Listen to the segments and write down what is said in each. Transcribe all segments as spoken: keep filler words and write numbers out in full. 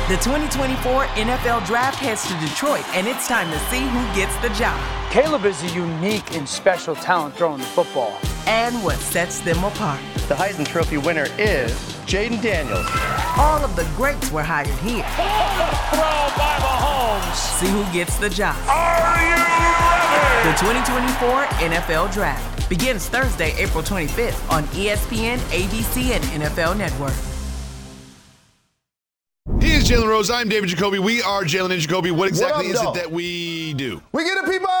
The twenty twenty-four N F L Draft heads to Detroit, and it's time to see who gets the job. Caleb is a unique and special talent throwing the football. And what sets them apart. The Heisman Trophy winner is Jaden Daniels. All of the greats were hired here. Throw by Mahomes. See who gets the job. Are you ready? The twenty twenty-four N F L Draft begins Thursday, April twenty-fifth on E S P N, A B C, and N F L Network. He is Jalen Rose. I'm David Jacoby. We are Jalen and Jacoby. What exactly what up, is dog? it that we do? We get the people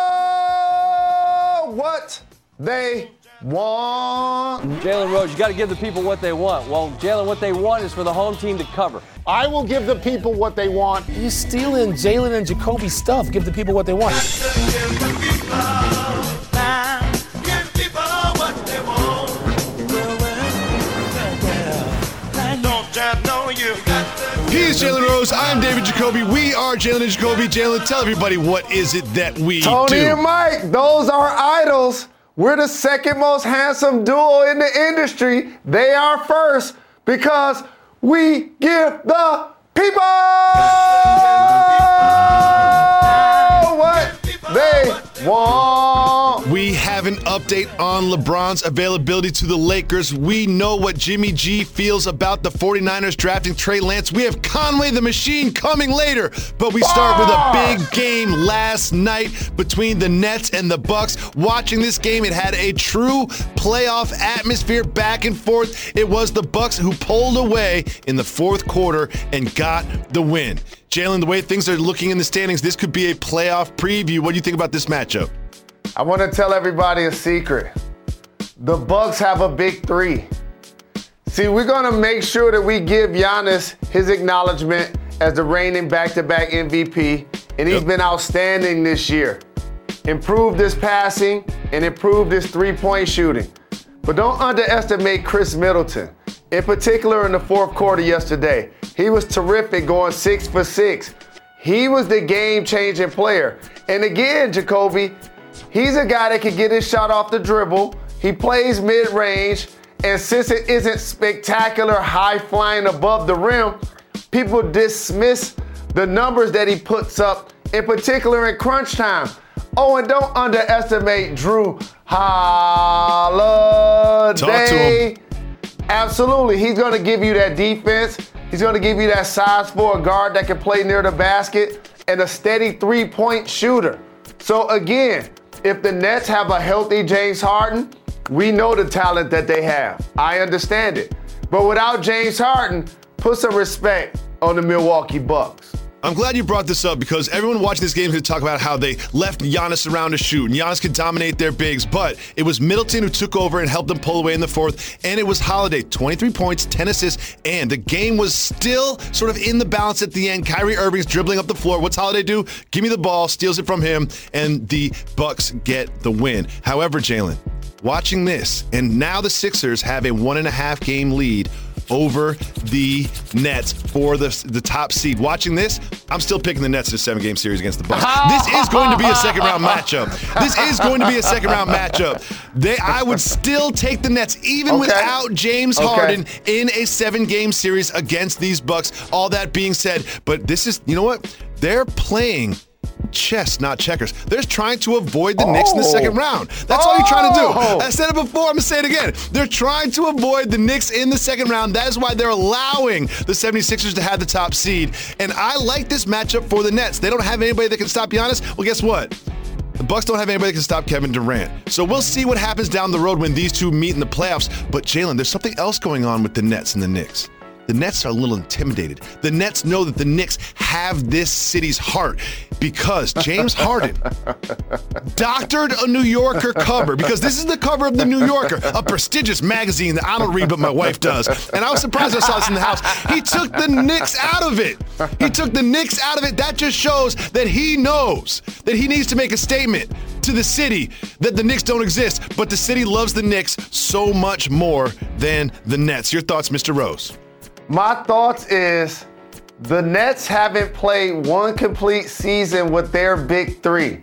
what they want. Jalen Rose, you got to give the people what they want. Well, Jalen, what they want is for the home team to cover. I will give the people what they want. You're stealing Jalen and Jacoby stuff. Give the people what they want. He is Jalen Rose. I'm David Jacoby. We are Jalen and Jacoby. Jalen, tell everybody what is it that we Tony do. and Mike, those are idols. We're the second most handsome duo in the industry. They are first because we give the people what they want. We have an update on LeBron's availability to the Lakers. We know what Jimmy G feels about the 49ers drafting Trey Lance. We have Conway the Machine coming later, but we start with a big game last night between the Nets and the Bucks. Watching this game, it had a true playoff atmosphere back and forth. It was the Bucks who pulled away in the fourth quarter and got the win. Jalen, the way things are looking in the standings, this could be a playoff preview. What do you think about this matchup? I want to tell everybody a secret. The Bucks have a big three. See, we're going to make sure that we give Giannis his acknowledgement as the reigning back-to-back M V P, and he's Yep. been outstanding this year. Improved his passing and improved his three-point shooting. But don't underestimate Chris Middleton, in particular in the fourth quarter yesterday. He was terrific going six for six. He was the game-changing player. And again, Jacoby, he's a guy that can get his shot off the dribble. He plays mid-range. And since it isn't spectacular, high-flying above the rim, people dismiss the numbers that he puts up, in particular in crunch time. Oh, and don't underestimate Drew Holiday. Talk to him. Absolutely. He's going to give you that defense. He's going to give you that size for a guard that can play near the basket and a steady three-point shooter. So again, if the Nets have a healthy James Harden, we know the talent that they have. I understand it. But without James Harden, put some respect on the Milwaukee Bucks. I'm glad you brought this up because everyone watching this game is going to talk about how they left Giannis around to shoot, and Giannis could dominate their bigs, but it was Middleton who took over and helped them pull away in the fourth, and it was Holiday, twenty-three points, ten assists, and the game was still sort of in the balance at the end. Kyrie Irving's dribbling up the floor. What's Holiday do? Give me the ball, steals it from him, and the Bucks get the win. However, Jalen, watching this, and now the Sixers have a one and a half game lead over the Nets for the, the top seed. Watching this, I'm still picking the Nets in a seven-game series against the Bucks. This is going to be a second-round matchup. This is going to be a second-round matchup. They, I would still take the Nets, even Okay. without James Okay. Harden, in a seven-game series against these Bucks. All that being said, but this is, you know what? They're playing chess, not checkers. They're trying to avoid the Knicks in the Oh. second round. That's all you're trying to Oh. do. I said it before, I'm going to say it again. They're trying to avoid the Knicks in the second round. That is why they're allowing the 76ers to have the top seed. And I like this matchup for the Nets. They don't have anybody that can stop Giannis. Well, guess what? The Bucks don't have anybody that can stop Kevin Durant. So we'll see what happens down the road when these two meet in the playoffs. But Jalen, there's something else going on with the Nets and the Knicks. The Nets are a little intimidated. The Nets know that the Knicks have this city's heart because James Harden doctored a New Yorker cover, because this is the cover of the New Yorker, a prestigious magazine that I don't read but my wife does. And I was surprised I saw this in the house. He took the Knicks out of it. He took the Knicks out of it. That just shows that he knows that he needs to make a statement to the city that the Knicks don't exist, but the city loves the Knicks so much more than the Nets. Your thoughts, Mister Rose? My thoughts is the Nets haven't played one complete season with their big three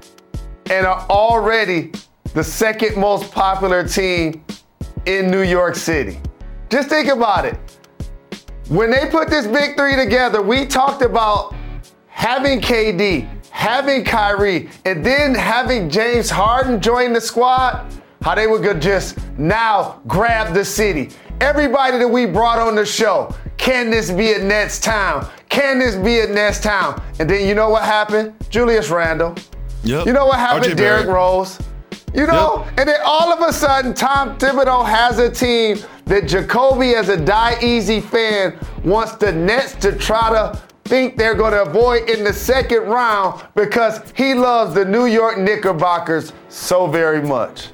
and are already the second most popular team in New York City. Just think about it. When they put this big three together, we talked about having K D, having Kyrie, and then having James Harden join the squad, how they would just now grab the city. Everybody that we brought on the show, can this be a Nets town? Can this be a Nets town? And then you know what happened? Julius Randle. Yep. You know what happened? R J Derrick Barrett. Rose. You know, yep. And then all of a sudden, Tom Thibodeau has a team that Jacoby, as a die-easy fan, wants the Nets to try to think they're going to avoid in the second round because he loves the New York Knickerbockers so very much.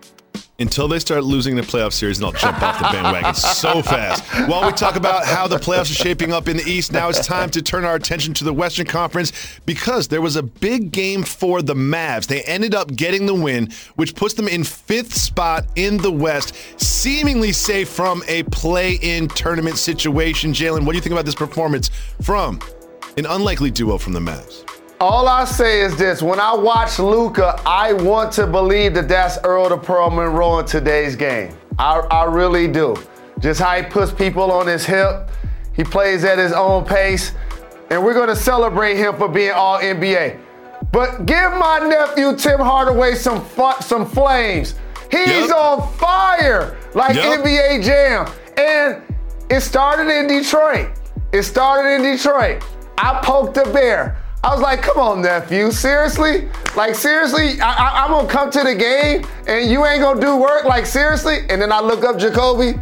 Until they start losing the playoff series, and I'll jump off the bandwagon so fast. While we talk about how the playoffs are shaping up in the East, now it's time to turn our attention to the Western Conference because there was a big game for the Mavs. They ended up getting the win, which puts them in fifth spot in the West, seemingly safe from a play-in tournament situation. Jalen, what do you think about this performance from an unlikely duo from the Mavs? All I say is this, when I watch Luka, I want to believe that that's Earl the Pearl Monroe in today's game. I, I really do. Just how he puts people on his hip. He plays at his own pace. And we're going to celebrate him for being all N B A. But give my nephew Tim Hardaway some fu- some flames. He's yep. on fire like yep. N B A Jam. And it started in Detroit. It started in Detroit. I poked the bear. I was like, come on, nephew, seriously? Like, seriously, I, I, I'm gonna come to the game and you ain't gonna do work? Like, seriously? And then I look up Jacoby,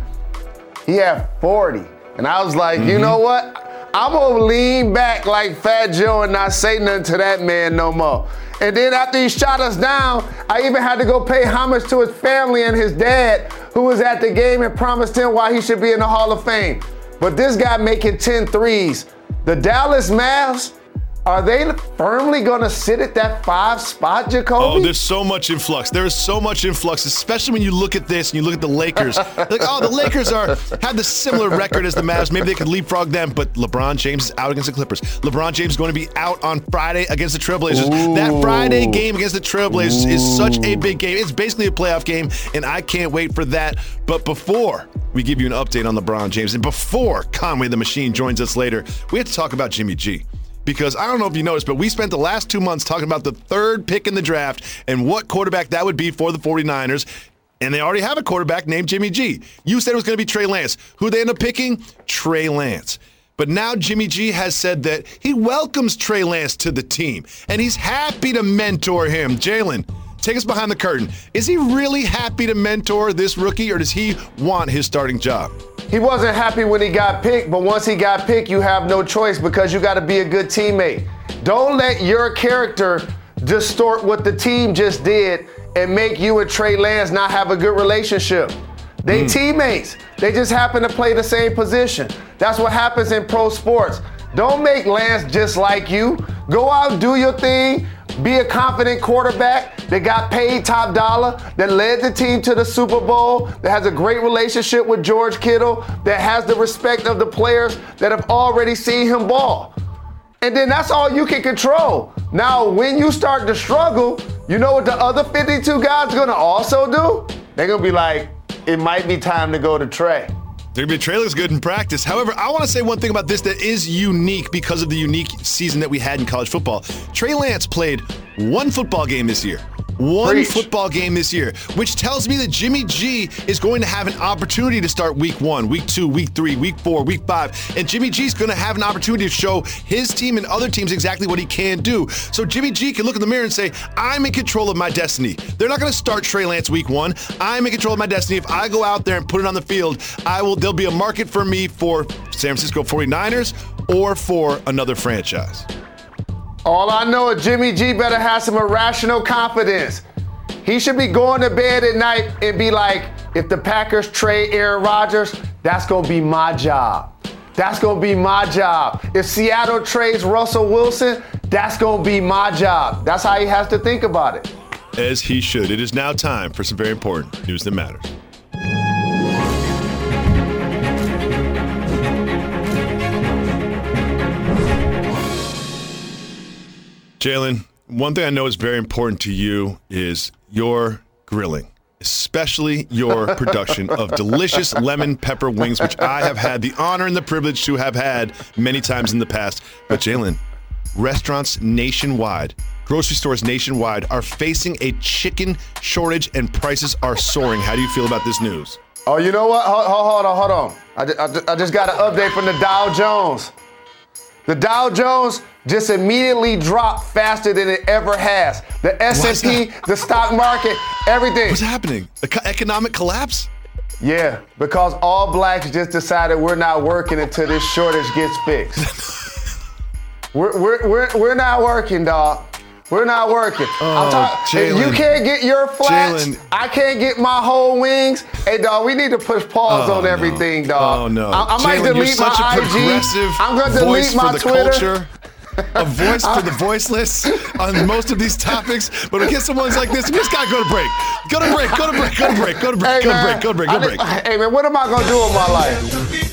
he had forty. And I was like, mm-hmm. you know what? I'm gonna lean back like Fat Joe and not say nothing to that man no more. And then after he shot us down, I even had to go pay homage to his family and his dad, who was at the game and promised him why he should be in the Hall of Fame. But this guy making ten threes. The Dallas Mavs, are they firmly going to sit at that five spot, Jacoby? Oh, there's so much influx. There is so much influx, especially when you look at this and you look at the Lakers. Like, oh, the Lakers are have the similar record as the Mavs. Maybe they could leapfrog them, but LeBron James is out against the Clippers. LeBron James is going to be out on Friday against the Trailblazers. Ooh. That Friday game against the Trailblazers Ooh. is such a big game. It's basically a playoff game, and I can't wait for that. But before we give you an update on LeBron James, and before Conway the Machine joins us later, we have to talk about Jimmy G. Because I don't know if you noticed, but we spent the last two months talking about the third pick in the draft and what quarterback that would be for the 49ers. And they already have a quarterback named Jimmy G. You said it was going to be Trey Lance. Who they end up picking? Trey Lance. But now Jimmy G has said that he welcomes Trey Lance to the team, and he's happy to mentor him. Jalen, take us behind the curtain. Is he really happy to mentor this rookie, or does he want his starting job? He wasn't happy when he got picked, but once he got picked, you have no choice because you got to be a good teammate. Don't let your character distort what the team just did and make you and Trey Lance not have a good relationship. They mm. teammates. They just happen to play the same position. That's what happens in pro sports. Don't make Lance just like you. Go out, do your thing. Be a confident quarterback that got paid top dollar, that led the team to the Super Bowl, that has a great relationship with George Kittle, that has the respect of the players that have already seen him ball. And then that's all you can control. Now, when you start to struggle, you know what the other fifty-two guys are going to also do? They're going to be like, it might be time to go to Trey. Trey looks good in practice. However, I want to say one thing about this that is unique because of the unique season that we had in college football. Trey Lance played one football game this year. One Preach. football game this year, which tells me that Jimmy G is going to have an opportunity to start week one, week two, week three, week four, week five. And Jimmy G is going to have an opportunity to show his team and other teams exactly what he can do. So Jimmy G can look in the mirror and say, I'm in control of my destiny. They're not going to start Trey Lance week one. I'm in control of my destiny. If I go out there and put it on the field, I will. There'll be a market for me for San Francisco 49ers or for another franchise. All I know is Jimmy G better have some irrational confidence. He should be going to bed at night and be like, if the Packers trade Aaron Rodgers, that's going to be my job. That's going to be my job. If Seattle trades Russell Wilson, that's going to be my job. That's how he has to think about it. As he should. It is now time for some very important news that matters. Jalen, one thing I know is very important to you is your grilling. especially your production of delicious lemon pepper wings, which I have had the honor and the privilege to have had many times in the past. But Jalen, restaurants nationwide, grocery stores nationwide are facing a chicken shortage and prices are soaring. How do you feel about this news? Oh, you know what? Hold, hold on, hold on. I just, I just, I just got an update from the Dow Jones. The Dow Jones just immediately dropped faster than it ever has. The S and P, the stock market, everything. What's happening? The co- economic collapse? Yeah, because all blacks just decided we're not working until this shortage gets fixed. we're, we're, we're, we're not working, dog. We're not working. Oh, I'm talking. If you can't get your flats, Jalen. I can't get my whole wings. Hey, dog, we need to push pause oh, on everything, no. dog. Oh no, I, I might Jalen, delete you're such my a progressive I G. I'm gonna voice delete my for the Twitter. Culture. A voice for the voiceless on most of these topics, but we get someone's like this, we just gotta go to break. Go to break, go to break, go to break, go to break, hey, go to man, break, go to break, go to break. Just, hey man, what am I gonna do with my life?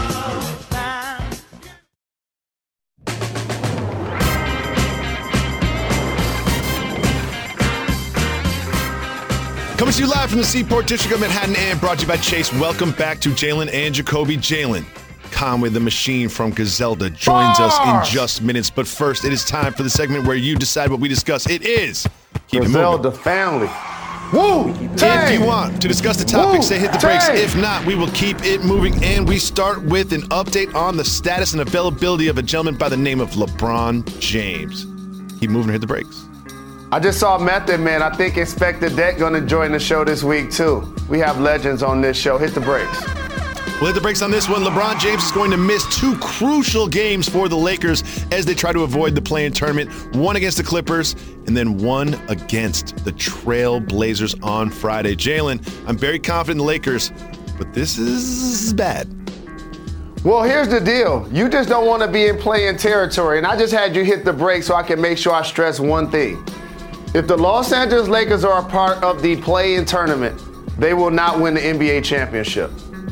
Coming to you live from the Seaport District of Manhattan and brought to you by Chase. Welcome back to Jalen and Jacoby. Jalen Conway, the machine from Gazelda, joins us in just minutes. But first, it is time for the segment where you decide what we discuss. It is Keep Gazelda It Moving. family. Woo! If you want to discuss the topic, Woo! say hit the brakes. Dang. If not, we will keep it moving. And we start with an update on the status and availability of a gentleman by the name of LeBron James. Keep moving or hit the brakes. I just saw Method Man. I think Inspector Deck going to join the show this week, too. We have legends on this show. Hit the brakes. We'll hit the brakes on this one. LeBron James is going to miss two crucial games for the Lakers as they try to avoid the play-in tournament. One against the Clippers and then one against the Trail Blazers on Friday. Jalen, I'm very confident in the Lakers, but this is bad. Well, here's the deal. You just don't want to be in play-in territory, and I just had you hit the brakes so I can make sure I stress one thing. If the Los Angeles Lakers are a part of the play-in tournament, they will not win the N B A championship.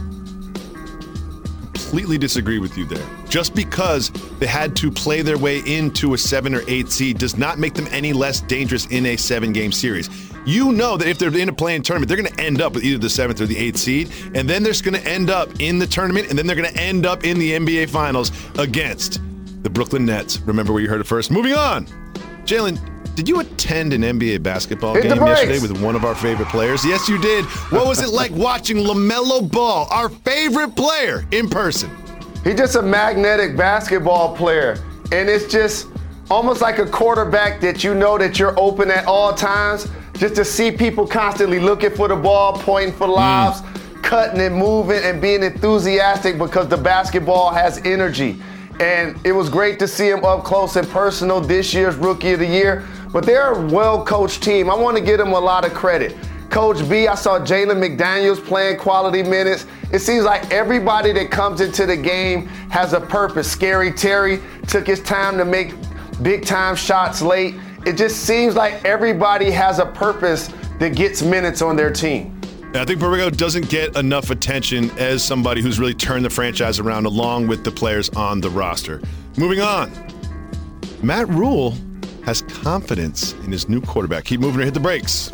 Completely disagree with you there. Just because they had to play their way into a seven or eight seed does not make them any less dangerous in a seven-game series. You know that if they're in a play-in tournament, they're going to end up with either the seventh or the eighth seed, and then they're going to end up in the tournament, and then they're going to end up in the N B A Finals against the Brooklyn Nets. Remember where you heard it first. Moving on. Jalen, did you attend an N B A basketball Hit game the brakes. yesterday with one of our favorite players? Yes, you did. What was it like watching LaMelo Ball, our favorite player, in person? He's just a magnetic basketball player, and it's just almost like a quarterback that you know that you're open at all times, just to see people constantly looking for the ball, pointing for lobs, mm. cutting and moving and being enthusiastic because the basketball has energy. And it was great to see him up close and personal, this year's Rookie of the Year. But they're a well-coached team. I want to give them a lot of credit. Coach B, I saw Jalen McDaniels playing quality minutes. It seems like everybody that comes into the game has a purpose. Scary Terry took his time to make big-time shots late. It just seems like everybody has a purpose that gets minutes on their team. I think Borrego doesn't get enough attention as somebody who's really turned the franchise around along with the players on the roster. Moving on. Matt Rule has confidence in his new quarterback. Keep moving or hit the brakes.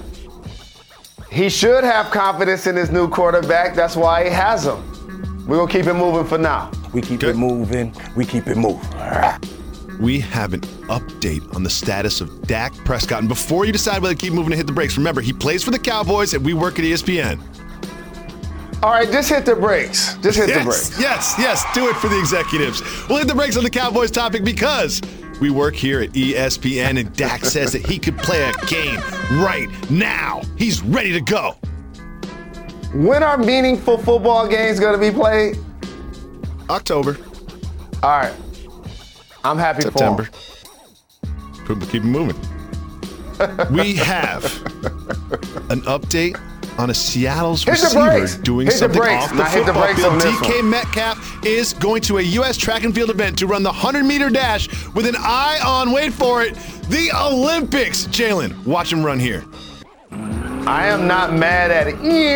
He should have confidence in his new quarterback. That's why he has him. We're going to keep it moving for now. We keep Good. it moving. We keep it moving. We have an update on the status of Dak Prescott. And before you decide whether to keep moving or hit the brakes, remember, he plays for the Cowboys and we work at E S P N. All right, just hit the brakes. Just hit yes, the brakes. Yes, yes, do it for the executives. We'll hit the brakes on the Cowboys topic because we work here at E S P N and Dak says that he could play a game right now. He's ready to go. When are meaningful football games going to be played? October. All right. I'm happy September. for him. Keep it moving. We have an update on a Seattle's hit receiver doing hit something the off the now hit the football brakes field. on this D K one. Metcalf is going to a U S track and field event to run the hundred-meter dash with an eye on, wait for it, the Olympics. Jalen, watch him run here. I am not mad at it.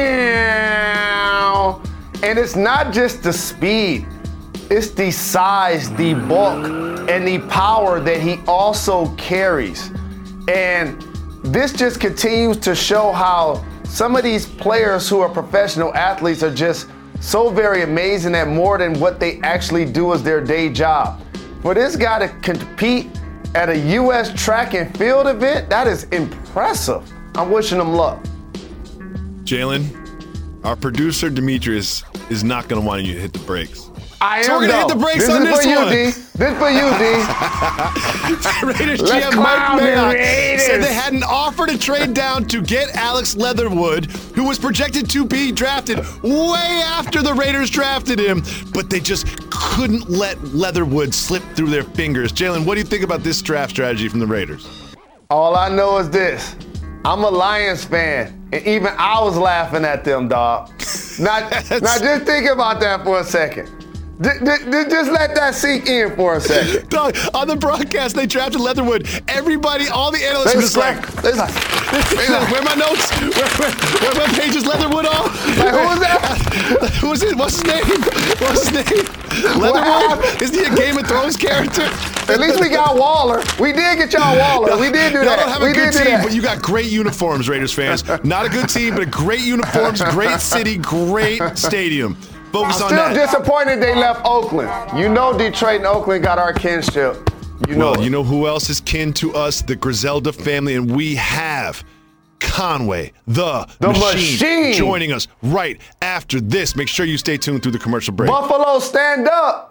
Yeah. And it's not just the speed. It's the size, the bulk, and the power that he also carries. And this just continues to show how some of these players who are professional athletes are just so very amazing at more than what they actually do as their day job. For this guy to compete at a U S track and field event, that is impressive. I'm wishing him luck. Jalen, our producer Demetrius is not going to want you to hit the brakes. I am. So we're going to hit the brakes this on is this for one. You, D. This for you, D. Raiders Let's G M Mike clown the Mayock Raiders. said they had an offer to trade down to get Alex Leatherwood, who was projected to be drafted way after the Raiders drafted him, but they just couldn't let Leatherwood slip through their fingers. Jalen, what do you think about this draft strategy from the Raiders? All I know is this. I'm a Lions fan, and even I was laughing at them, dog. Now, now just think about that for a second. D- d- d- just let that sink in for a second. Dog, on the broadcast, they drafted Leatherwood. Everybody, all the analysts They were just like, they like, they like, where are my notes? Where, where, where my pages Leatherwood on? Like, who was that? Who was it? What's his name? What's his name? Leatherwood? Isn't he a Game of Thrones character? At least we got Waller. We did get y'all Waller. We did do Y'all that. don't have we a good did do team, that. but you got great uniforms, Raiders fans. Not a good team, but great uniforms, great city, great stadium. Focus I'm on still that. disappointed they left Oakland. You know Detroit and Oakland got our kinship. You know Well, it. you know who else is kin to us? The Griselda family, and we have Conway, the, The machine, machine. joining us right after this. Make sure you stay tuned through the commercial break. Buffalo, stand up.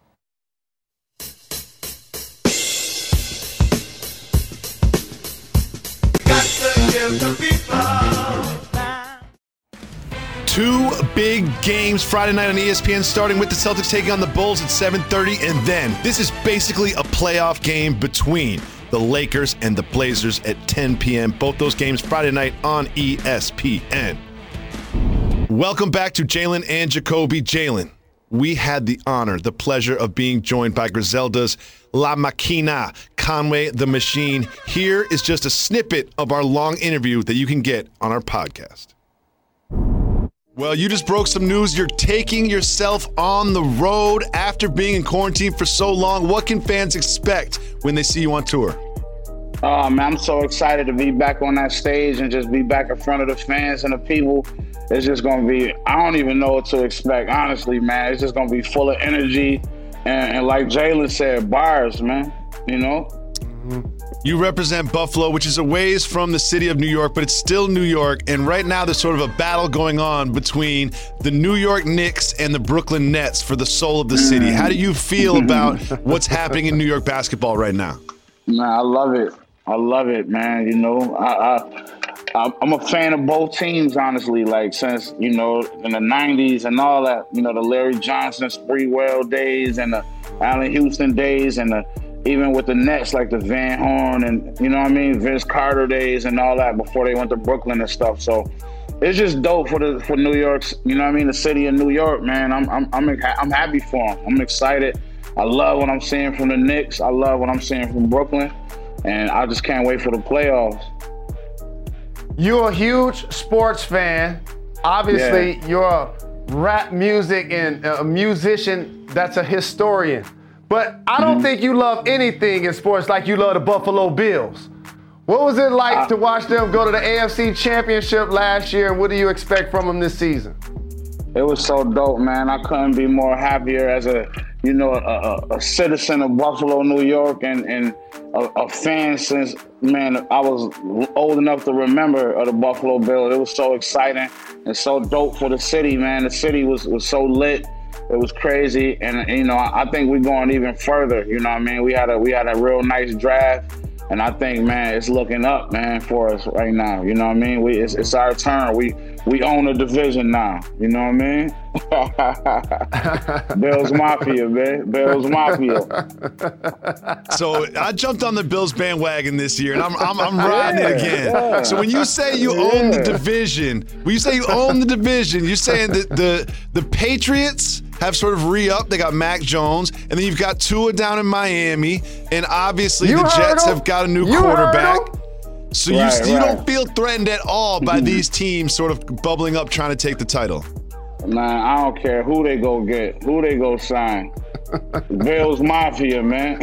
Two big games Friday night on E S P N, starting with the Celtics taking on the Bulls at seven thirty, and then this is basically a playoff game between the Lakers and the Blazers at ten p.m. Both those games Friday night on E S P N. Welcome back to Jalen and Jacoby. Jalen, we had the honor, the pleasure of being joined by Griselda's La Machina, Conway the Machine. Here is just a snippet of our long interview that you can get on our podcast. Well, you just broke some news. You're taking yourself on the road after being in quarantine for so long. What can fans expect when they see you on tour? Oh, man, I'm so excited to be back on that stage and just be back in front of the fans and the people. It's just going to be, I don't even know what to expect, honestly, man. It's just going to be full of energy. And, and like Jalen said, bars, man, you know? Mm-hmm. You represent Buffalo, which is a ways from the city of New York, but it's still New York. And right now there's sort of a battle going on between the New York Knicks and the Brooklyn Nets for the soul of the city. How do you feel about what's happening in New York basketball right now? Man, I love it. I love it, man. You know, I, I, I'm a fan of both teams, honestly. Like, since, you know, in the nineties and all that, you know, the Larry Johnson, Sprewell days and the Allen Houston days and the even with the Nets, like the Van Horn and, you know what I mean, Vince Carter days and all that before they went to Brooklyn and stuff. So it's just dope for the for New York's, you know what I mean, the city of New York, man. I'm I'm I'm, I'm happy for them. I'm excited. I love what I'm seeing from the Knicks. I love what I'm seeing from Brooklyn. And I just can't wait for the playoffs. You're a huge sports fan. Obviously, Yeah. you're a rap music and a musician that's a historian. But I don't Mm-hmm. think you love anything in sports like you love the Buffalo Bills. What was it like Uh, to watch them go to the A F C Championship last year, and what do you expect from them this season? It was so dope, man. I couldn't be more happier as a, you know, a, a, a citizen of Buffalo, New York, and, and a, a fan since, man, I was old enough to remember of the Buffalo Bills. It was so exciting and so dope for the city, man. The city was, was so lit. It was crazy. And, you know, I, I think we're going even further. You know what I mean? We had a we had a real nice draft. And I think, man, it's looking up, man, for us right now. You know what I mean? We it's, it's our turn. We we own a division now. You know what I mean? Bills Mafia, man. Bills Mafia. So I jumped on the Bills bandwagon this year, and I'm I'm, I'm riding it again. Yeah. So when you say you own the Yeah. division, when you say you own the division, you're saying that the the Patriots have sort of re-upped. They got Mac Jones, and then you've got Tua down in Miami, and obviously You the heard Jets him. have got a new You heard quarterback. him. So Right, you you right. don't feel threatened at all by these teams sort of bubbling up trying to take the title. Man, I don't care who they go get, who they go sign. Bills Mafia, man.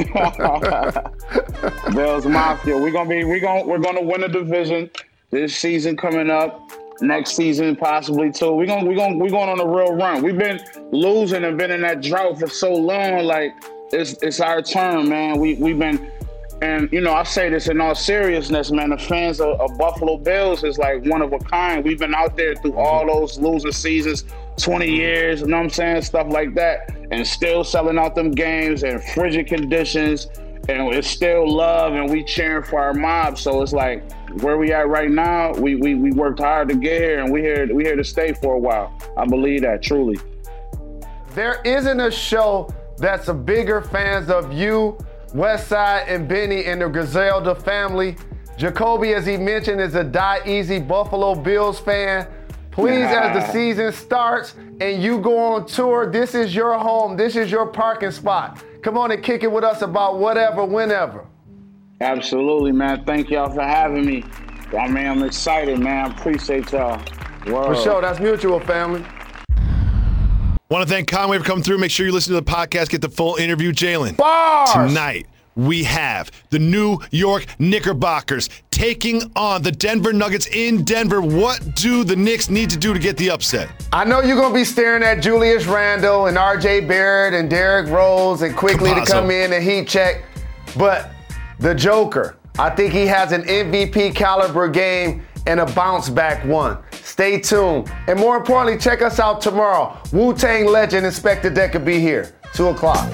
Bills Mafia. We're gonna be we gonna we're gonna win the division this season coming up. next season possibly too. We're gonna we gonna we going on a real run. We've been losing and been in that drought for so long. Like it's it's our turn, man. We we've been, and you know I say this in all seriousness, man. The fans of, of Buffalo Bills is like one of a kind. We've been out there through all those losing seasons, twenty years, you know what I'm saying, stuff like that, and still selling out them games in frigid conditions. And it's still love, and we cheering for our mob. So it's like where we at right now. We we we worked hard to get here, and we here we here to stay for a while. I believe that truly. There isn't a show that's a bigger fans of you, Westside and Benny and the Griselda family. Jacoby, as he mentioned, is a Die Easy Buffalo Bills fan. Please, yeah. as the season starts and you go on tour, this is your home. This is your parking spot. Come on and kick it with us about whatever, whenever. Absolutely, man. Thank y'all for having me. I mean, I'm excited, man. Appreciate y'all. Whoa. For sure. That's mutual, family. Want to thank Conway for coming through. Make sure you listen to the podcast, get the full interview. Jalen, Bars! Tonight, we have the New York Knickerbockers taking on the Denver Nuggets in Denver. What do the Knicks need to do to get the upset? I know you're going to be staring at Julius Randle and R J Barrett and Derrick Rose and quickly Campazzo. to come in and heat check. But the Joker, I think he has an M V P caliber game and a bounce back one. Stay tuned. And more importantly, check us out tomorrow. Wu-Tang legend Inspector Deck will be here, two o'clock.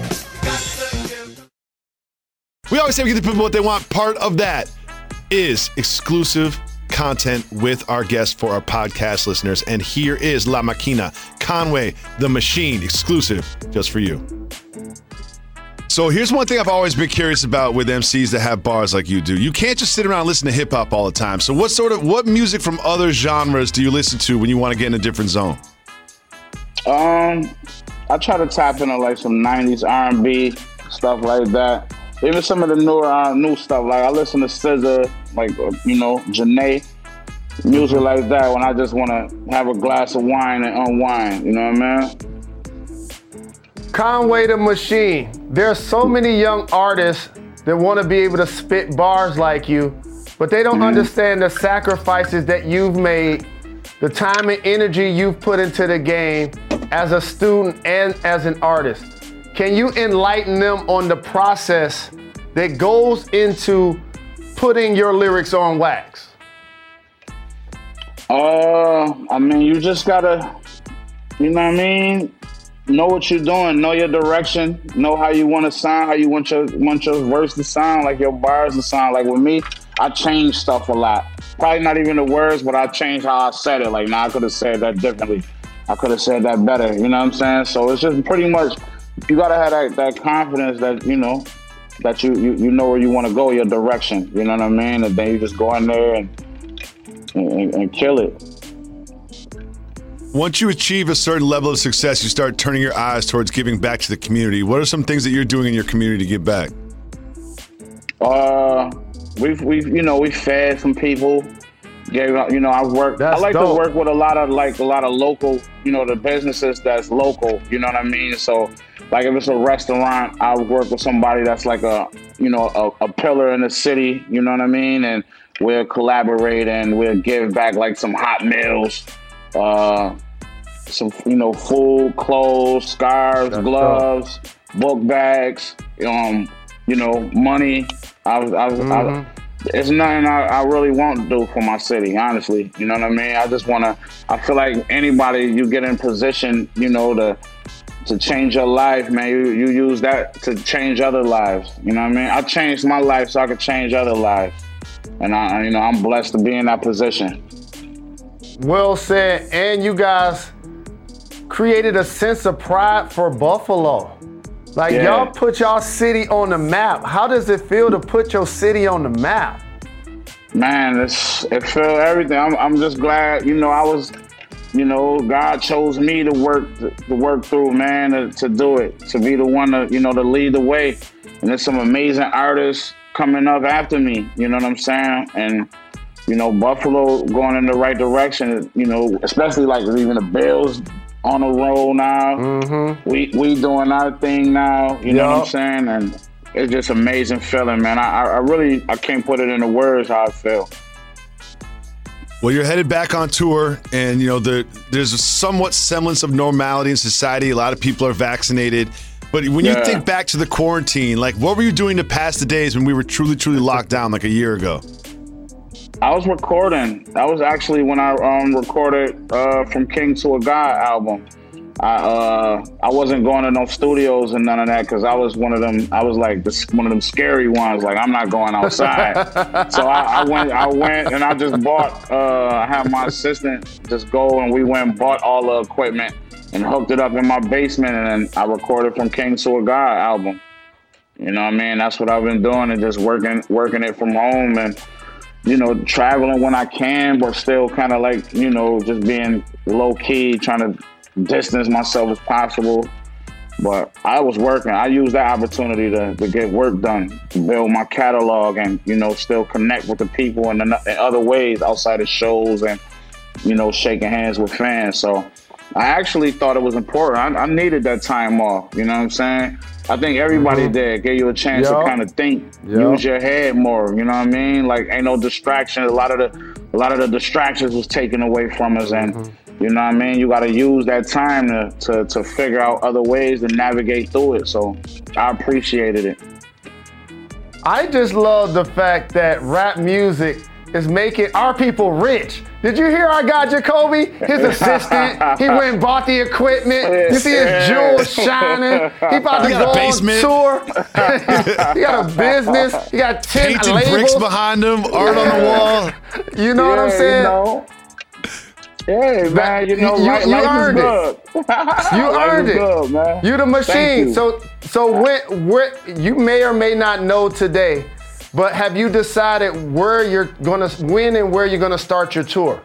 We always say we give the people what they want. Part of that is exclusive content with our guests for our podcast listeners. And here is La Maquina, Conway the Machine, exclusive just for you. So here's one thing I've always been curious about with M Cs that have bars like you do. You can't just sit around and listen to hip hop all the time. So what sort of, what music from other genres do you listen to when you want to get in a different zone? Um, I try to tap into like some nineties R and B, stuff like that. Even some of the newer uh, new stuff, like I listen to S Z A, like, uh, you know, Janae, music like that when I just want to have a glass of wine and unwind, you know what I mean? Conway the Machine. There's so many young artists that want to be able to spit bars like you, but they don't mm-hmm. understand the sacrifices that you've made, the time and energy you've put into the game as a student and as an artist. Can you enlighten them on the process that goes into putting your lyrics on wax? Uh, I mean, you just gotta, you know what I mean? Know what you're doing, know your direction, know how you want to sound, how you want your want your verse to sound, like your bars to sound. Like with me, I change stuff a lot. Probably not even the words, but I changed how I said it. Like, nah, I could have said that differently. I could have said that better. You know what I'm saying? So it's just pretty much, you gotta have that, that confidence that, you know, that you, you you know where you want to go, your direction. You know what I mean? And then you just go in there and and, and kill it. Once you achieve a certain level of success, you start turning your eyes towards giving back to the community. What are some things that you're doing in your community to give back? Uh, we've we've you know we fed some people. Gave you know I work. That's I like dope. to work with a lot of like a lot of local, you know, the businesses that's local. You know what I mean? So like if it's a restaurant, I would work with somebody that's like a you know a, a pillar in the city. You know what I mean? And we'll collaborate and we'll give back like some hot meals. Uh, some, you know, food, clothes, scarves, That's gloves, tough. book bags, um, you know, money. I was, I was, mm-hmm. I, it's nothing I, I really want to do for my city, honestly. You know what I mean? I just want to, I feel like anybody you get in position, you know, to, to change your life, man, you, you use that to change other lives. You know what I mean? I changed my life so I could change other lives. And I, you know, I'm blessed to be in that position. Well said, and you guys created a sense of pride for Buffalo. Like yeah. y'all put y'all city on the map. How does it feel to put your city on the map? Man, it's it feel everything. I'm I'm just glad, you know, I was, you know, God chose me to work to, to work through, man, to, to do it, to be the one to, you know, to lead the way. And there's some amazing artists coming up after me, you know what I'm saying? And you know, Buffalo going in the right direction, you know, especially like even the Bills on a roll now. Mm-hmm. We we doing our thing now, you yep. know what I'm saying? And it's just amazing feeling, man. I, I really, I can't put it into words how I feel. Well, you're headed back on tour, and you know the, there's a somewhat semblance of normality in society. A lot of people are vaccinated. But when Yeah. you think back to the quarantine, like what were you doing to pass the days when we were truly, truly locked down like a year ago? I was recording. That was actually when I um, recorded uh, From King to a God album. I uh, I wasn't going to no studios and none of that because I was one of them. I was like this, one of them scary ones. Like I'm not going outside. So I, I went. I went and I just bought. Uh, I had my assistant just go and we went and bought all the equipment and hooked it up in my basement and then I recorded From King to a God album. You know what I mean? That's what I've been doing and just working working it from home and. You know, traveling when I can, but still kind of like, you know, just being low key, trying to distance myself as possible. But I was working. I used that opportunity to, to get work done, to build my catalog and, you know, still connect with the people in, the, in other ways outside of shows and, you know, shaking hands with fans. So I actually thought it was important. I, I needed that time off. You know what I'm saying? I think everybody mm-hmm. there gave you a chance yep. to kind of think, yep. use your head more. You know what I mean? Like, ain't no distraction. A lot of the, a lot of the distractions was taken away from us, and mm-hmm. you know what I mean. You got to use that time to, to to figure out other ways to navigate through it. So, I appreciated it. I just love the fact that rap music is making our people rich. Did you hear our guy Jacoby? His assistant, he went and bought the equipment. You see his jewels shining. He about to go on tour. He got a business. He got ten Painted labels. bricks behind him, art on the wall. You know yeah, what I'm saying? You know. Yeah, man, you know, you, life, you life earned is it. good. You Life earned is it. Good, man. You the machine. You. So, so when, where you may or may not know today, but have you decided where you're gonna, when and where you're gonna start your tour?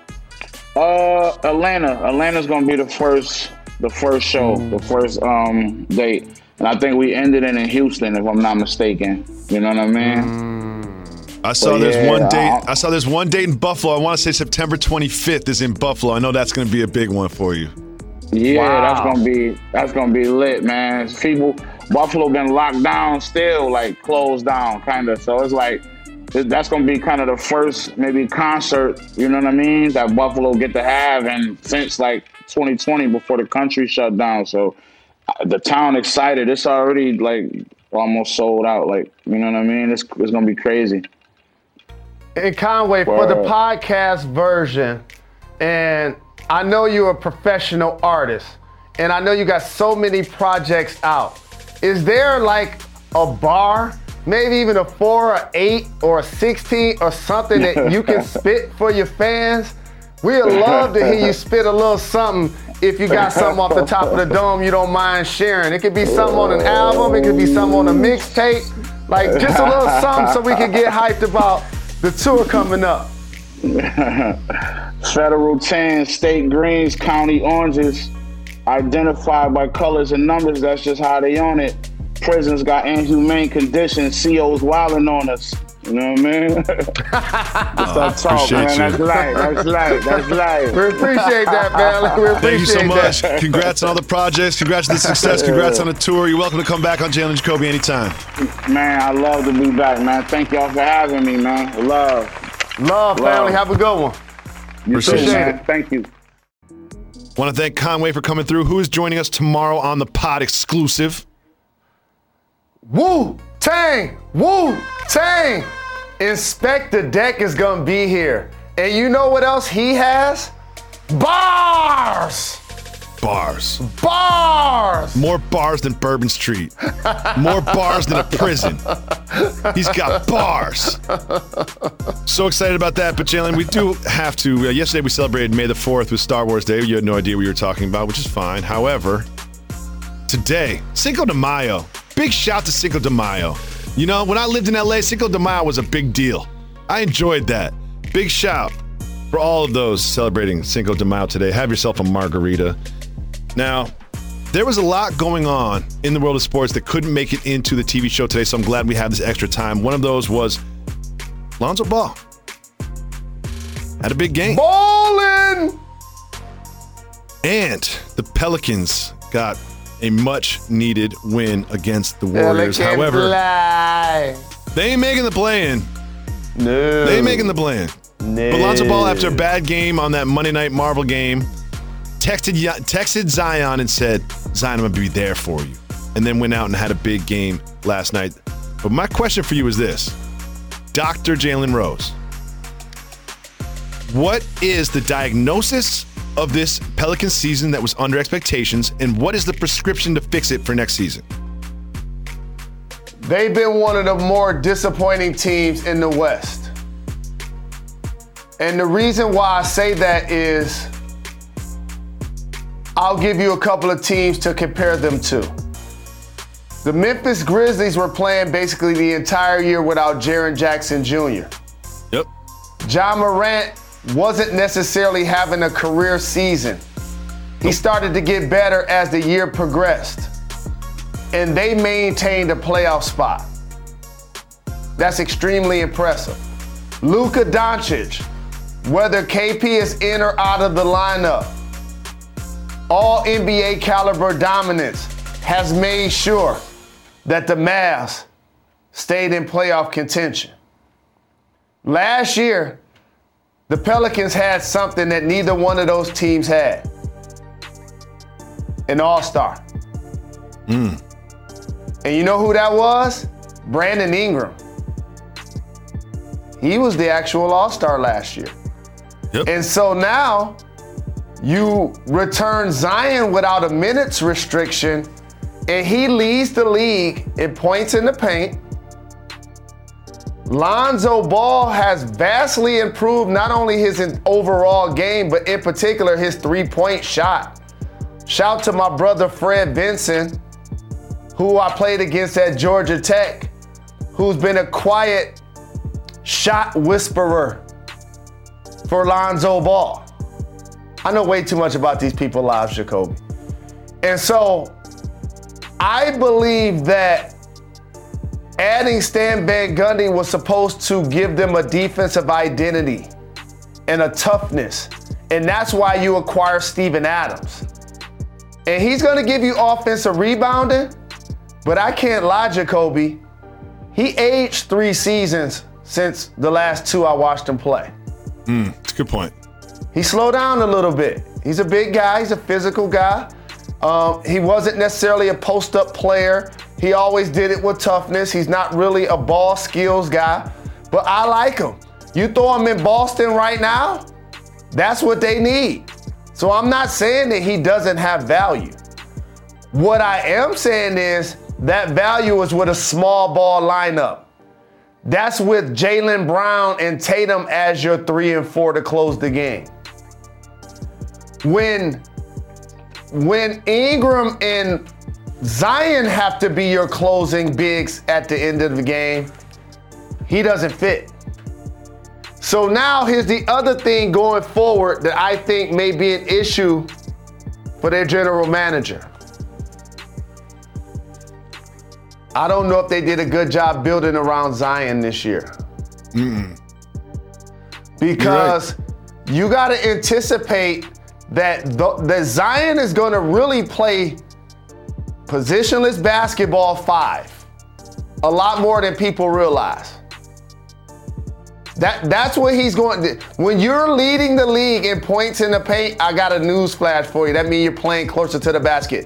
Uh, Atlanta. Atlanta's gonna be the first, the first show, mm. the first um date, and I think we ended it in Houston, if I'm not mistaken. You know what I mean? Mm. I saw But there's yeah, one date. I, I saw there's one date in Buffalo. I want to say September twenty-fifth is in Buffalo. I know that's going to be a big one for you. Yeah, Wow. that's gonna be that's gonna be lit, man. People, Buffalo been locked down, still like closed down, kind of. So it's like that's gonna be kind of the first maybe concert, you know what I mean, that Buffalo get to have, and since like twenty twenty before the country shut down. So the town excited. It's already like almost sold out. Like, you know what I mean? It's it's gonna be crazy. And Conway, for the podcast version, and I know you're a professional artist, and I know you got so many projects out. Is there like a bar, maybe even a four or eight or a sixteen or something that you can spit for your fans? We'd love to hear you spit a little something if you got something off the top of the dome you don't mind sharing. It could be something on an album, it could be something on a mixtape, like just a little something so we can get hyped about the tour coming up. Federal tans, state greens, county oranges, identified by colors and numbers. That's just how they on it. Prisons got inhumane conditions. C Os wilding on us. You know what I mean? That's oh, that talk, man. You. That's life. That's life. That's life. We appreciate that, man. We appreciate Thank you so much. that. Congrats on all the projects. Congrats on the success. Congrats on the tour. You're welcome to come back on Jalen Jacoby anytime. Man, I love to be back, man. Thank y'all for having me, man. Love. Love, family. Have a good one. You Appreciate too, it. man. Thank you. Want to thank Conway for coming through. Who is joining us tomorrow on the pod exclusive? Wu Tang, Wu Tang. Inspector Deck is gonna be here, and you know what else he has? Bars. Bars. Bars. More bars than Bourbon Street. More bars than a prison. He's got bars. So excited about that. But Jalen, we do have to. Uh, yesterday we celebrated May the fourth with Star Wars Day. You had no idea what you were talking about, which is fine. However, today, Cinco de Mayo. Big shout to Cinco de Mayo. You know, when I lived in L A, Cinco de Mayo was a big deal. I enjoyed that. Big shout for all of those celebrating Cinco de Mayo today. Have yourself a margarita. Now, there was a lot going on in the world of sports that couldn't make it into the T V show today, so I'm glad we have this extra time. One of those was Lonzo Ball. Had a big game. Ballin'! And the Pelicans got a much-needed win against the Warriors. Pelican However, fly. they ain't making the play-in. No. They ain't making the play-in. But Lonzo Ball, after a bad game on that Monday Night Marvel game, texted texted Zion and said, Zion, I'm going to be there for you. And then went out and had a big game last night. But my question for you is this. Doctor Jalen Rose, what is the diagnosis of this Pelicans season that was under expectations, and what is the prescription to fix it for next season? They've been one of the more disappointing teams in the West. And the reason why I say that is I'll give you a couple of teams to compare them to. The Memphis Grizzlies were playing basically the entire year without Jaren Jackson Junior Yep. Ja Morant wasn't necessarily having a career season. He started to get better as the year progressed. And they maintained a playoff spot. That's extremely impressive. Luka Doncic, whether K P is in or out of the lineup, all N B A caliber dominance has made sure that the Mavs stayed in playoff contention. Last year, the Pelicans had something that neither one of those teams had. An all-star. Mm. And you know who that was? Brandon Ingram. He was the actual all-star last year. Yep. And so now you return Zion without a minutes restriction, and he leads the league in points in the paint. Lonzo Ball has vastly improved not only his overall game, but in particular his three-point shot. Shout to my brother Fred Vinson, who I played against at Georgia Tech, who's been a quiet shot whisperer for Lonzo Ball. I know way too much about these people lives, Jacoby. And so I believe that adding Stan Van Gundy was supposed to give them a defensive identity and a toughness. And that's why you acquire Steven Adams. And he's going to give you offensive rebounding, but I can't lie, Jacoby. He aged three seasons since the last two I watched him play. Mm, that's a good point. He slowed down a little bit. He's a big guy. He's a physical guy. Um, he wasn't necessarily a post-up player. He always did it with toughness. He's not really a ball skills guy, but I like him. You throw him in Boston right now, that's what they need. So I'm not saying that he doesn't have value. What I am saying is that value is with a small ball lineup. That's with Jaylen Brown and Tatum as your three and four to close the game. When, when Ingram and Zion have to be your closing bigs at the end of the game, he doesn't fit. So now here's the other thing going forward that I think may be an issue for their general manager. I don't know if they did a good job building around Zion this year. Mm-mm. Because right. You got to anticipate that, the, that Zion is going to really play positionless basketball five a lot more than people realize. That, that's what he's going to do. When you're leading the league in points in the paint, I got a news flash for you. That means you're playing closer to the basket.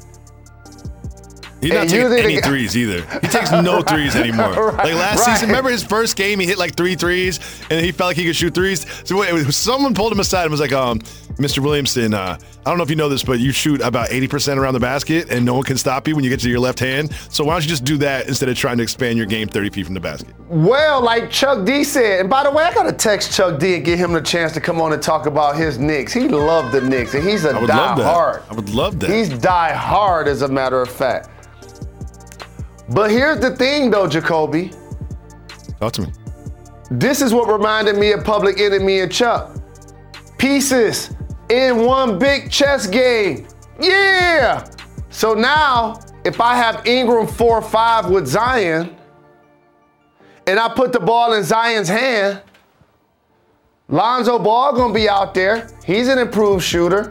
He's not And taking usually any the guy- threes either. He takes no threes anymore. Right, like last right. season, remember his first game, he hit like three threes, and he felt like he could shoot threes. So wait, someone pulled him aside and was like, um, Mister Williamson, uh, I don't know if you know this, but you shoot about eighty percent around the basket, and no one can stop you when you get to your left hand. So why don't you just do that instead of trying to expand your game thirty feet from the basket? Well, like Chuck D said, and by the way, I got to text Chuck D and give him the chance to come on and talk about his Knicks. He loved the Knicks, and he's a I would die love that. hard. I would love that. He's die hard, as a matter of fact. But here's the thing, though, Jacoby. Talk to me. This is what reminded me of Public Enemy and Chuck. Pieces in one big chess game. Yeah! So now, if I have Ingram four five with Zion, and I put the ball in Zion's hand, Lonzo Ball gonna be out there. He's an improved shooter.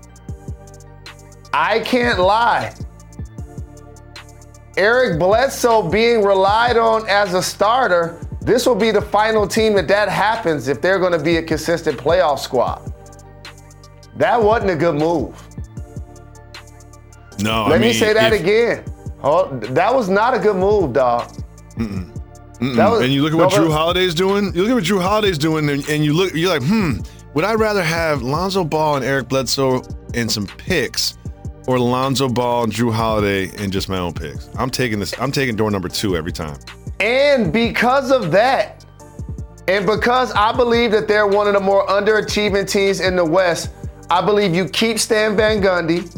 I can't lie. Eric Bledsoe being relied on as a starter this will be the final team that that happens if they're going to be a consistent playoff squad. That wasn't a good move. No, Let I mean, me say that if, again. Oh, that was not a good move, dog. Mm-mm. Mm-mm. That was, and you look at what no, Drew but, Holiday's doing. You look at what Drew Holiday's doing, and, and you look. You're like, hmm. Would I rather have Lonzo Ball and Eric Bledsoe and some picks, or Lonzo Ball and Drew Holiday and just my own picks? I'm taking this. I'm taking door number two every time. And because of that, and because I believe that they're one of the more underachieving teams in the West, I believe you keep Stan Van Gundy,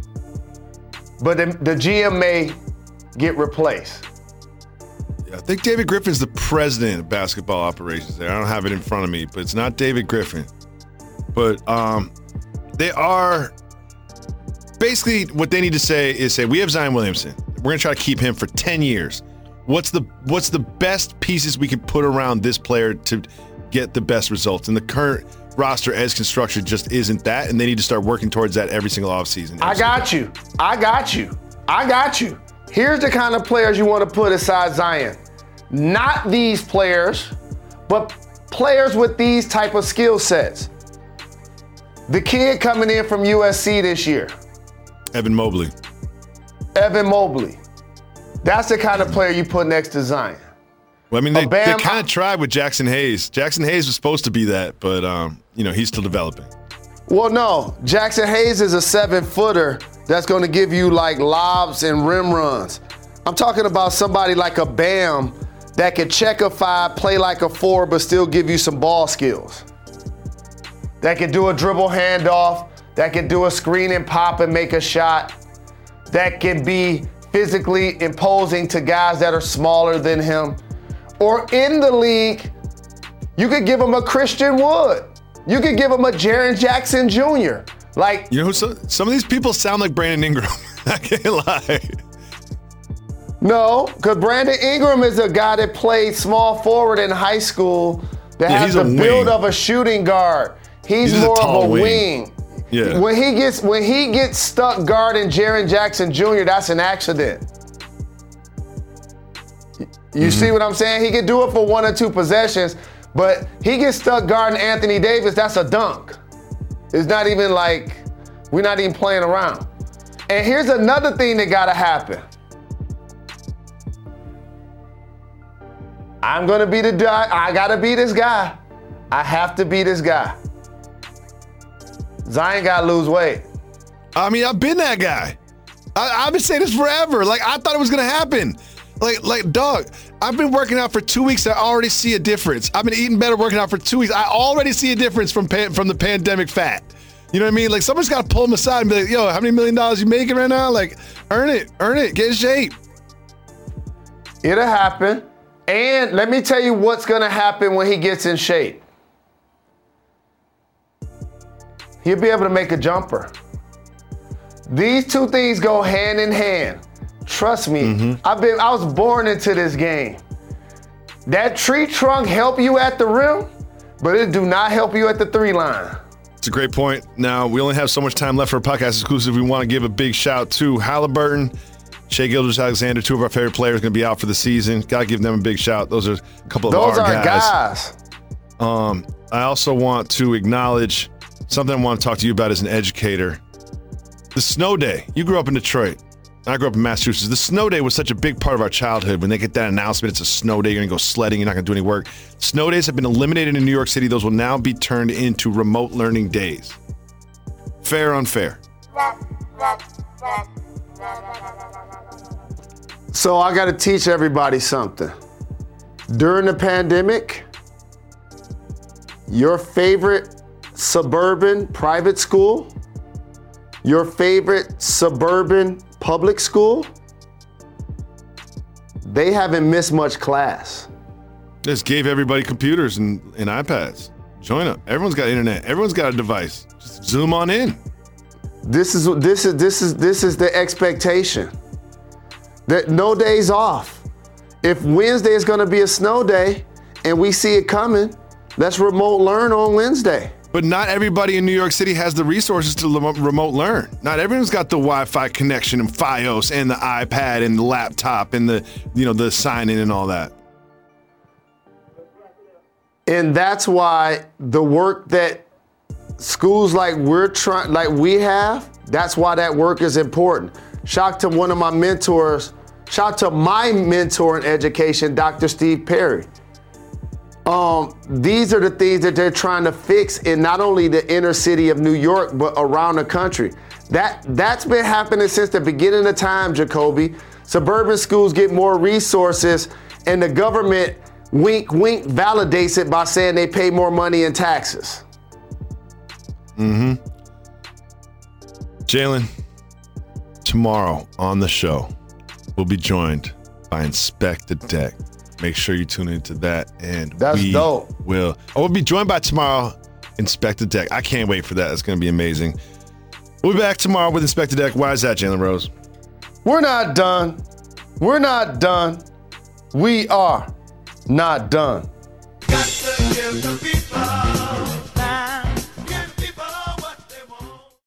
but the, the G M may get replaced. Yeah, I think David Griffin's the president of basketball operations there. I don't have it in front of me, but it's not David Griffin. But um, they are basically what they need to say is say, we have Zion Williamson. We're going to try to keep him for ten years. What's the what's the best pieces we can put around this player to get the best results? And the current roster as constructed just isn't that, and they need to start working towards that every single offseason. I got you. I got you. I got you. Here's the kind of players you want to put aside Zion. Not these players, but players with these type of skill sets. The kid coming in from U S C this year. Evan Mobley. Evan Mobley. That's the kind of player you put next to Zion. Well, I mean, they, Bam, they kind of tried with Jackson Hayes. Jackson Hayes was supposed to be that, but, um, you know, he's still developing. Well, no. Jackson Hayes is a seven-footer that's going to give you, like, lobs and rim runs. I'm talking about somebody like a Bam that can check a five, play like a four, but still give you some ball skills. That can do a dribble handoff, that can do a screen and pop and make a shot, that can be physically imposing to guys that are smaller than him. Or in the league, you could give him a Christian Wood. You could give him a Jaren Jackson Junior Like, you know, so, some of these people sound like Brandon Ingram. I can't lie. No, because Brandon Ingram is a guy that played small forward in high school that yeah, has the build of a shooting guard. He's, he's more a of a wing. wing. Yeah. When he gets when he gets stuck guarding Jaren Jackson Junior, that's an accident. You mm-hmm. see what I'm saying? He can do it for one or two possessions, but he gets stuck guarding Anthony Davis, that's a dunk. It's not even like, we're not even playing around. And here's another thing that gotta happen. I'm gonna be the guy, I gotta be this guy. I have to be this guy. Zion gotta lose weight. I mean, I've been that guy. I, I've been saying this forever. Like, I thought it was gonna happen. Like, like, dog, I've been working out for two weeks. I already see a difference. I've been eating better working out for two weeks. I already see a difference from pan, from the pandemic fat. You know what I mean? Like, someone's got to pull them aside and be like, yo, how many million dollars you making right now? Like, earn it, earn it, get in shape. It'll happen. And let me tell you what's going to happen when he gets in shape. He'll be able to make a jumper. These two things go hand in hand. Trust me, mm-hmm. I've been, I was born into this game. That tree trunk help you at the rim, but it do not help you at the three line. It's a great point. Now, we only have so much time left for a podcast exclusive. We want to give a big shout to Halliburton, Shai Gilgeous-Alexander, two of our favorite players, going to be out for the season. Got to give them a big shout. Those are a couple of Those our are guys. guys. Um, I also want to acknowledge something I want to talk to you about as an educator. The snow day. You grew up in Detroit. I grew up in Massachusetts. The snow day was such a big part of our childhood. When they get that announcement, it's a snow day, you're going to go sledding, you're not going to do any work. Snow days have been eliminated in New York City. Those will now be turned into remote learning days. Fair or unfair? So I got to teach everybody something. During the pandemic, your favorite suburban private school, your favorite suburban public school, they haven't missed much class. Just gave everybody computers and, and iPads. Join up. Everyone's got internet. Everyone's got a device. Just zoom on in. This is this is this is this is the expectation. That no days off. If Wednesday is going to be a snow day and we see it coming, let's remote learn on Wednesday. But not everybody in New York City has the resources to remote learn. Not everyone's got the Wi-Fi connection and Fios and the iPad and the laptop and the, you know, the sign-in and all that. And that's why the work that schools like we're trying, like we have, that's why that work is important. Shout to one of my mentors, shout to my mentor in education, Doctor Steve Perry. Um, these are the things that they're trying to fix in not only the inner city of New York, but around the country. That, that's been happening since the beginning of time, Jacoby. Suburban schools get more resources, and the government, wink, wink, validates it by saying they pay more money in taxes. Mm-hmm. Jalen, tomorrow on the show, we'll be joined by Inspect the Deck. Make sure you tune into that, and That's we dope. will. Oh, we'll be joined by tomorrow, Inspect the Deck. I can't wait for that. It's going to be amazing. We'll be back tomorrow with Inspect the Deck. Why is that, Jalen Rose? We're not done. We're not done. We are not done. Got to give the people